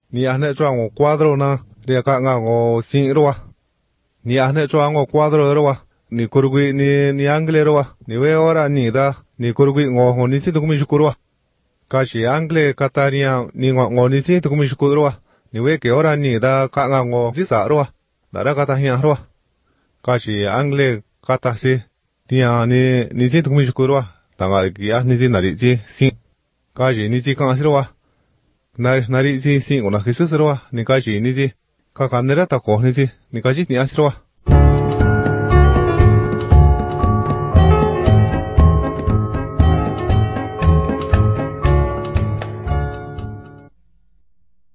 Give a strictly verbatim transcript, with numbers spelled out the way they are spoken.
ni ahne cho ngo cuadro na ria ka nga ngo sin ro wa ni ahne cho ngo cuadro ro wa ni kurgui ni ni angle ro wa ni we ora ni da ni kurgui ngo ngo ni si tu mi shukuru wa ka shi angle kataria ni ngo ngo ni si tu mi shukuru wa ni we ke ora ni da ka nga ngo si sa ro wa da ra ka ta hian ro wa ka shi angle kata si dia ni ni si tu mi shukuru wa ta nga ki a ni si na ri si sin ka shi ni si ka si ro wa na na ri si sin ona Jesus ro wa ni ka shi ni si ka ka ne ra ta ko ni si ni ka shi ni a si ro wa